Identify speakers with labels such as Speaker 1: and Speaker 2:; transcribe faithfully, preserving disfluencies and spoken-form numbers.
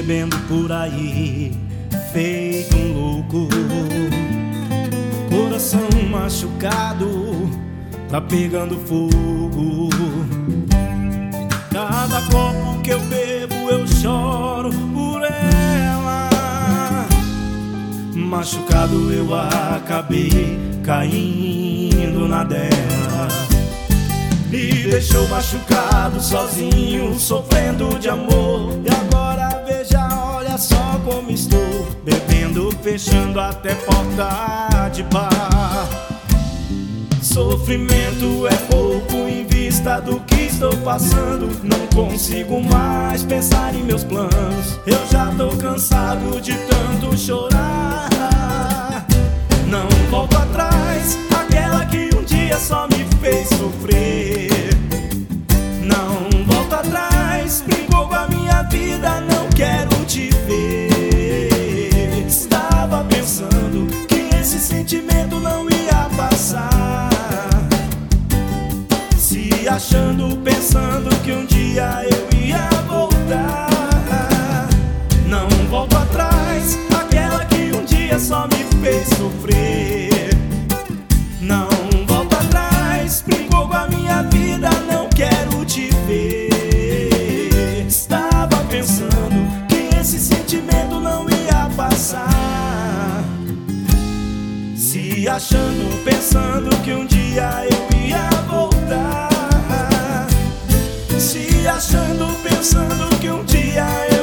Speaker 1: bebendo por aí, feito um louco. Coração machucado, tá pegando fogo. Cada copo que eu bebo eu choro por ela. Machucado eu acabei caindo na dela. Me deixou machucado, sozinho, sofrendo de amor. E agora veja, olha só como estou, bebendo, fechando até porta de bar. Sofrimento é pouco em vista do que estou passando. Não consigo mais pensar em meus planos. Eu já tô cansado de tanto chorar. Não volto atrás, aquela que um dia só me fez sofrer. Não volto atrás, brincou com a minha vida, não quero te ver. Estava pensando que esse sentimento não ia passar, se achando, pensando que um dia eu ia voltar. Não volto atrás, aquela que um dia só me fez sofrer. Não volto atrás, brincou com a minha vida, não quero te ver. Estava pensando que esse sentimento não ia passar, se achando, pensando que um dia eu ia voltar. Se achando, pensando que um dia eu